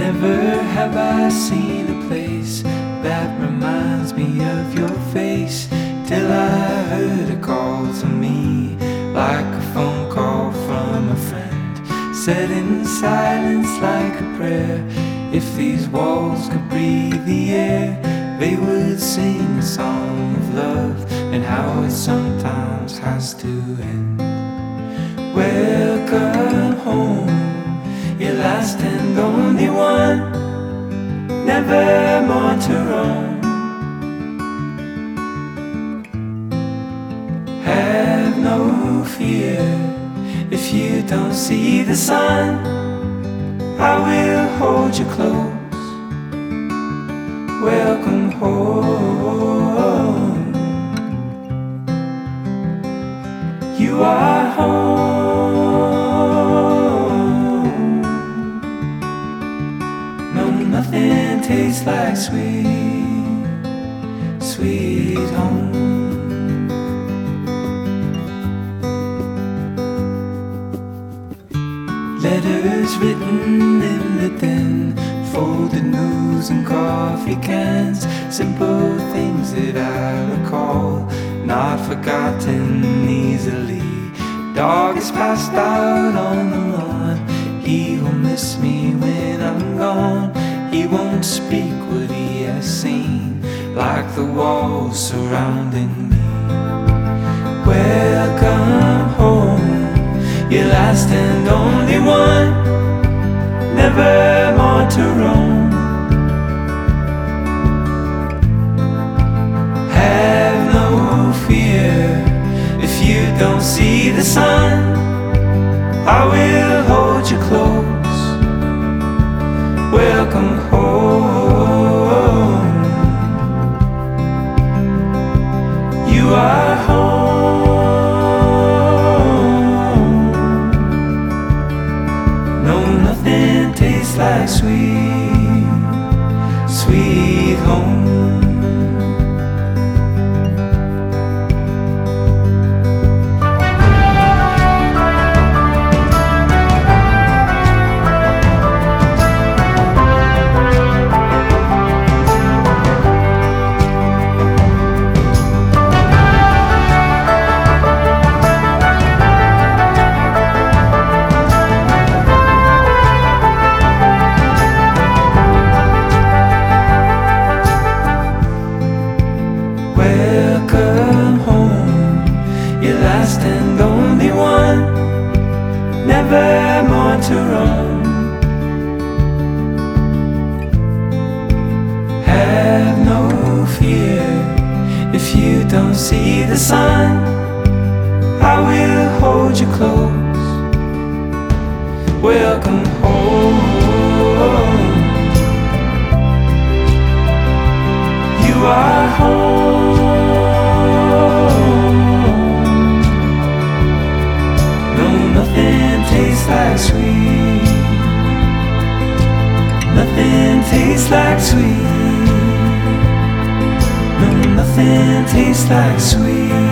Never have I seen a place that reminds me of your face, till I heard a call to me, like a phone call from a friend, said in silence like a prayer. If these walls could breathe the air, they would sing a song of love, and how it sometimes has to end. Welcome home, your last and only one, never more to roam. Have no fear if you don't see the sun, I will hold you close. Welcome home. You are home. No, nothing tastes like sweet, sweet home. Letters written in the den, folded news and coffee cans, simple things that I recall, not forgotten easily. Dog is passed out on the lawn, he will miss me when I'm gone. He won't speak what he has seen, like the walls surrounding me. Welcome home, your last and only one, never more to roam. Have no fear if you don't see the sun, I will hold you close. Welcome home. You are home. No, nothing tastes like sweet, sweet home. Welcome home, your last and only one, never more to roam. Have no fear if you don't see the sun, I will hold you close. Welcome home. You are home. Nothing tastes like sweet, nothing tastes like sweet. No, nothing tastes like sweet.